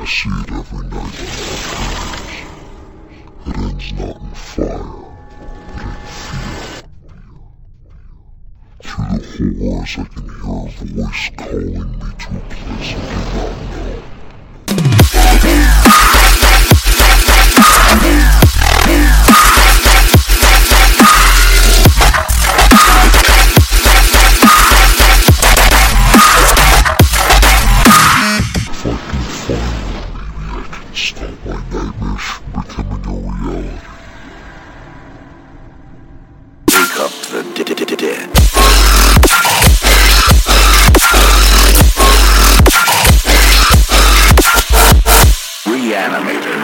see it every night in my dreams. It ends not in fire, but in fear. Through the horrors I can hear a voice calling me to a place I do not know. Stop my nightmares from becoming a reality. Wake up the dead. Reanimator.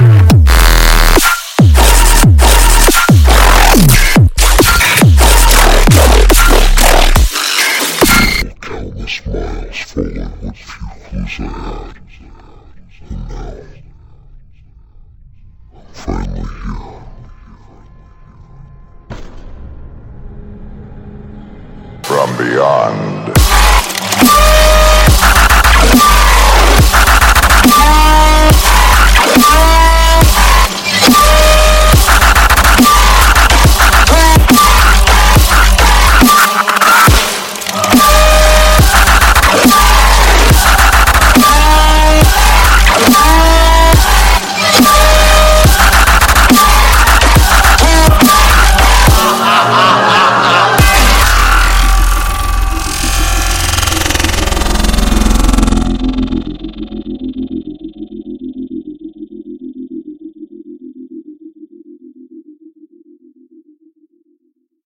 Countless miles following what few clues I had. And now, finally here. From beyond